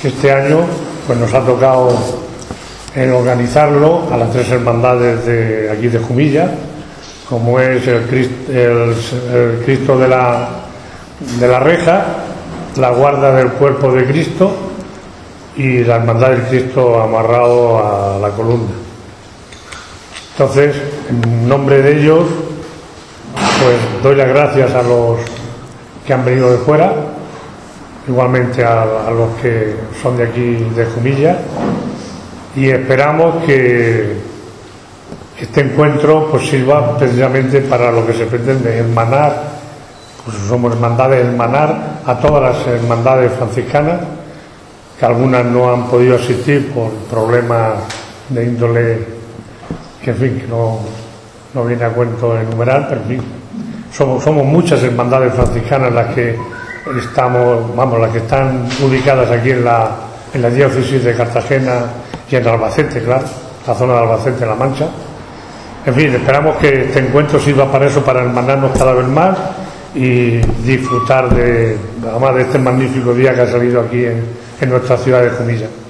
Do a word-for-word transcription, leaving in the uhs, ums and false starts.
Este año pues nos ha tocado eh, organizarlo a las tres hermandades de aquí de Jumilla, como es el Cristo, el, el Cristo de la, de la Reja, la Guarda del Cuerpo de Cristo y la Hermandad del Cristo amarrado a la columna. Entonces, en nombre de ellos, pues doy las gracias a los que han venido de fuera, igualmente a, a los que son de aquí de Jumilla, y esperamos que este encuentro pues sirva precisamente para lo que se pretende, hermanar, pues somos hermandades, hermanar a todas las hermandades franciscanas, que algunas no han podido asistir por problemas de índole que en fin, que no, no viene a cuento enumerar, pero en fin, somos, somos muchas hermandades franciscanas las que estamos, vamos, las que están ubicadas aquí en la, en la diócesis de Cartagena y en Albacete, claro, la zona de Albacete, La Mancha. En fin, esperamos que este encuentro sirva para eso, para hermanarnos cada vez más y disfrutar de, además de este magnífico día que ha salido aquí en, en nuestra ciudad de Jumilla.